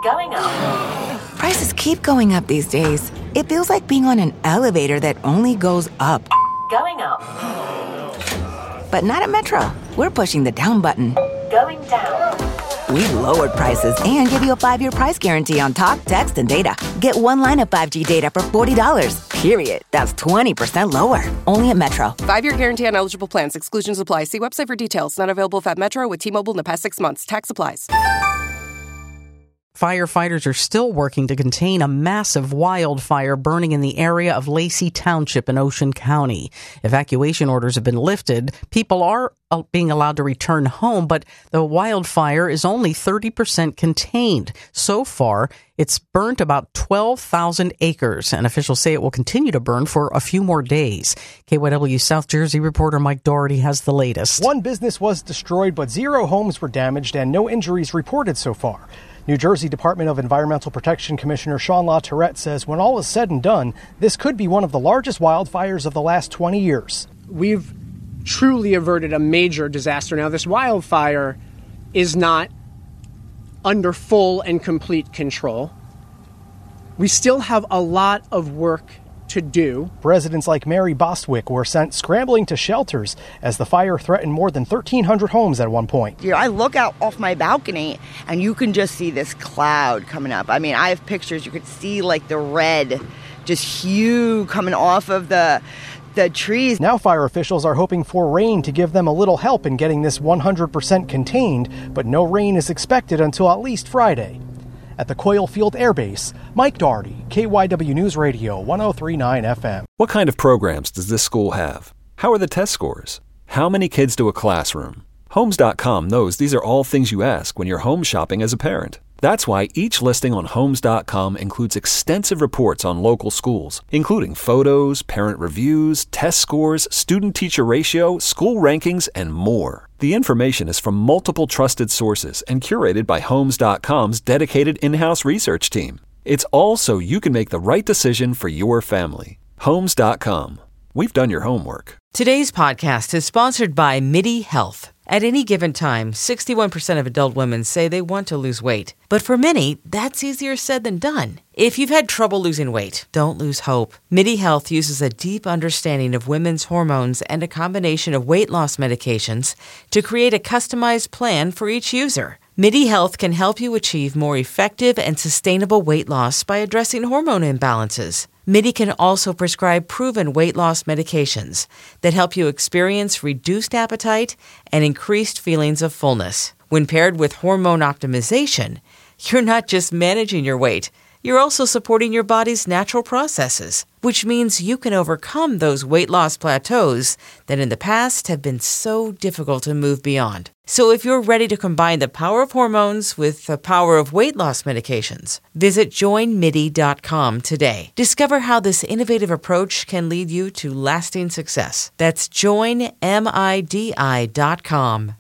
Going up. Prices keep going up these days. It feels like being on an elevator that only goes up. Going up. But not at Metro. We're pushing the down button. Going down. We've lowered prices and give you a 5-year price guarantee on talk, text, and data. Get one line of 5G data for $40. Period. That's 20% lower. Only at Metro. 5-year guarantee on eligible plans. Exclusions apply. See website for details. Not available at Metro with T-Mobile in the past 6 months. Tax applies. Firefighters are still working to contain a massive wildfire burning in the area of Lacey Township in Ocean County. Evacuation orders have been lifted. People are being allowed to return home, but the wildfire is only 30% contained. So far, it's burnt about 12,000 acres, and officials say it will continue to burn for a few more days. KYW South Jersey reporter Mike Doherty has the latest. One business was destroyed, but 0 homes were damaged and no injuries reported so far. New Jersey Department of Environmental Protection Commissioner Sean LaTourette says when all is said and done, this could be one of the largest wildfires of the last 20 years. We've truly averted a major disaster. Now, this wildfire is not under full and complete control. We still have a lot of work to do. Residents like Mary Bostwick were sent scrambling to shelters as the fire threatened more than 1,300 homes at one point. I look out off my balcony and you can just see this cloud coming up. I mean, I have pictures. You could see like the red, just hue coming off of the trees. Now fire officials are hoping for rain to give them a little help in getting this 100% contained, but no rain is expected until at least Friday. At the Coyle Field Air Base, Mike Doherty, KYW News Radio 103.9 FM. What kind of programs does this school have? How are the test scores? How many kids do a classroom? Homes.com knows these are all things you ask when you're home shopping as a parent. That's why each listing on Homes.com includes extensive reports on local schools, including photos, parent reviews, test scores, student-teacher ratio, school rankings, and more. The information is from multiple trusted sources and curated by Homes.com's dedicated in-house research team. It's all so you can make the right decision for your family. Homes.com. We've done your homework. Today's podcast is sponsored by MIDI Health. At any given time, 61% of adult women say they want to lose weight. But for many, that's easier said than done. If you've had trouble losing weight, don't lose hope. MIDI Health uses a deep understanding of women's hormones and a combination of weight loss medications to create a customized plan for each user. MIDI Health can help you achieve more effective and sustainable weight loss by addressing hormone imbalances. MIDI can also prescribe proven weight loss medications that help you experience reduced appetite and increased feelings of fullness. When paired with hormone optimization, you're not just managing your weight, you're also supporting your body's natural processes, which means you can overcome those weight loss plateaus that in the past have been so difficult to move beyond. So if you're ready to combine the power of hormones with the power of weight loss medications, visit joinmidi.com today. Discover how this innovative approach can lead you to lasting success. That's joinmidi.com.